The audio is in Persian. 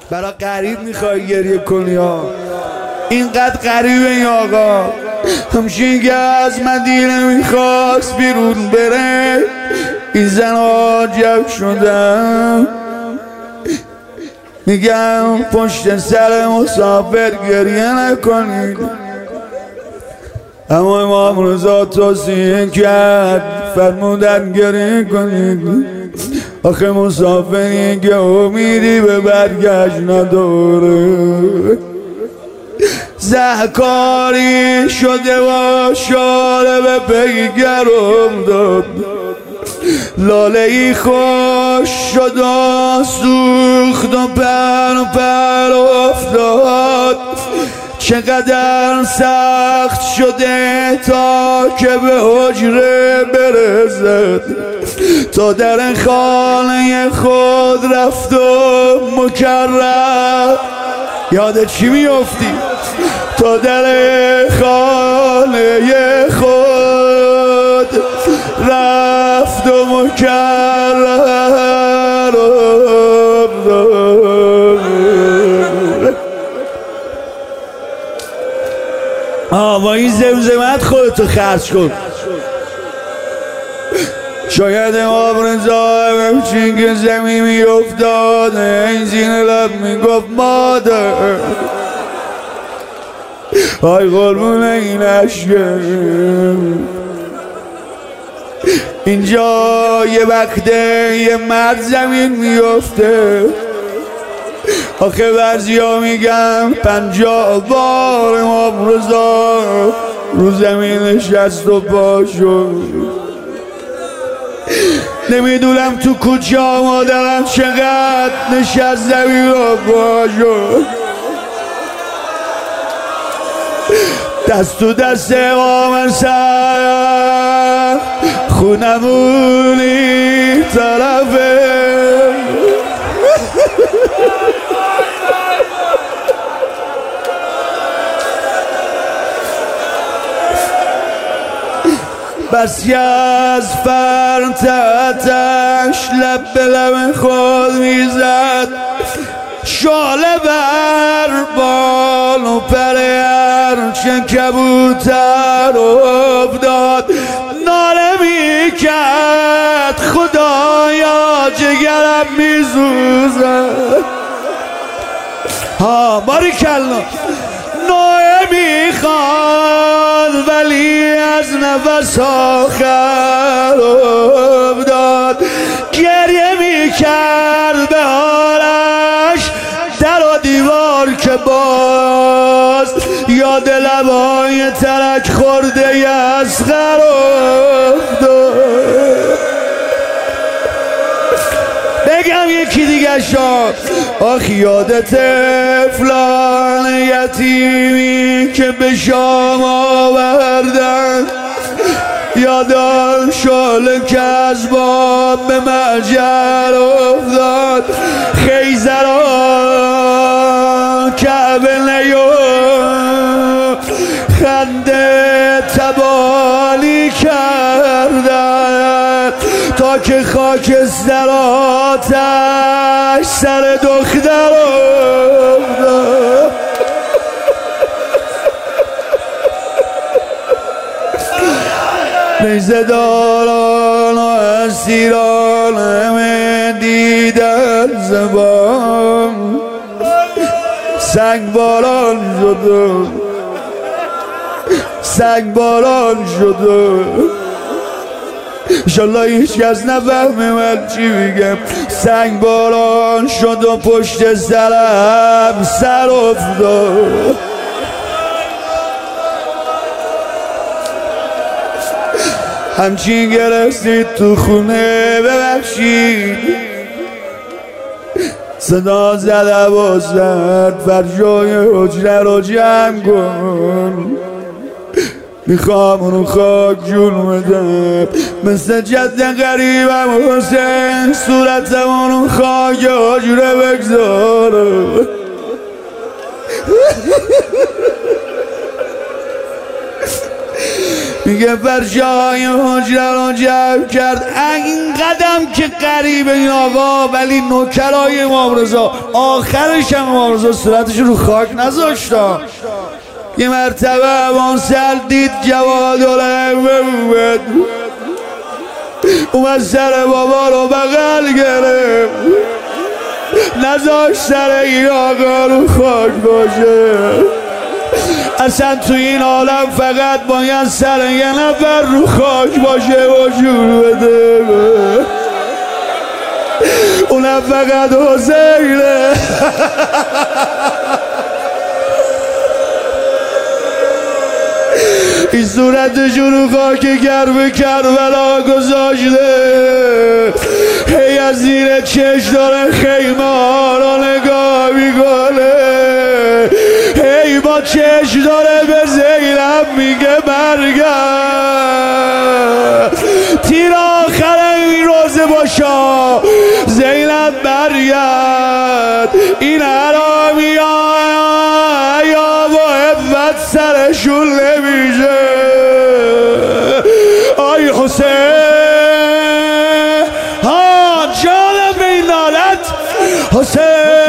برا غریب میخوای گریه کنی ها؟ اینقدر غریبه این آقا، همچین از مدینه میخواست بیرون بره، این زن ها جمع شدن میگم پشت سر مسافر گریه نکنید. اما امام رضا توصیه کرد فرمودن گریه کنید، آخه مسافری که امیدی به برگشت نداره، زهکاری شده و شاله به پیگرم داد، لاله ای خوش شد و سوخت و پر افتاد، چقدر سخت شده تا که به حجره برسد، تا در خانه خود رفت و مکرر. یاد چی میافتی؟ تا در خانه خود رفت و مکرر. با این زمزمت خودتو خرج کن. شاید امام رضا همچین که زمین میافتاد این زینه لب میگفت مادر آی قربون این عشقه. اینجا یه وقته یه مرد زمین میافته، آخه بعضی ها میگن 50 بار امام رضا رو زمین نشست و پا شد. نمیدونم تو کوچه ها مادرم چقدر نشست زمین و پا شد. دست تو دست امام سر خونمونی طرفه، بسی از فرتتش لب به لب خود میزد، شاله بر بال و پر هرچه کبوتر افتاد، ناله میکرد خدایا جگرم میسوزد. ها باریکلا، نوعه میخواد ولی از نفس آخر افتاد، گریه میکرد به حالش در و دیوار که باز یاد لبای ترک خورده اصغر افتاد. بگم یکی دیگه شد، آخ یاد طفلان یتیمی که به شام آوردن، یاد آن شعله که از باب به مهجر افتاد، خیزران کعبه نیو خنده تبالی کردن، تا که خاکستر آتش سر دختر افتاد. نیزه داران و اسیران همه دیدن زبان، سنگ باران شده، سنگ باران شده. انشالله هیچ کس نفهمه من چی میگم. سنگ باران شد و پشت سرم سر افتاد. همچین گرستید تو خونه ببخشید، صدا زد عبازت فرجای حجره رو جمع کن، میخوام اونو خاک جون بدم مثل جد قریبم حسین، صورتم اونو خاک حجره بگذارم. میگه فرشای حجره رو جمع کرد، این قدم که قریب این آقا، ولی نوکرای امام رضا آخرش هم امام رضا صورتش رو خاک نذاشتن. یه مرتبه وانسل دید جواد الامه اومد سر بابا رو بغل گرفت، نذاشت سر این آقا رو خاک باشه. اصلا تو این عالم فقط باید سر یه نفر رو خاک باشه و جور بده، اونم فقط حسینه. این صورتشون رو خاک گرم کربلا گذاشته، هی از زیر چشم داره خیمه ها رو نگاه میکنه، هی با چشم داره به زینب میگه برگرد، تیر آخر این روزه باشا زینب برگرد. این حرامی ها یا با عفت سرشون نمیشه. آی حسین ها جانم به این نالت حسین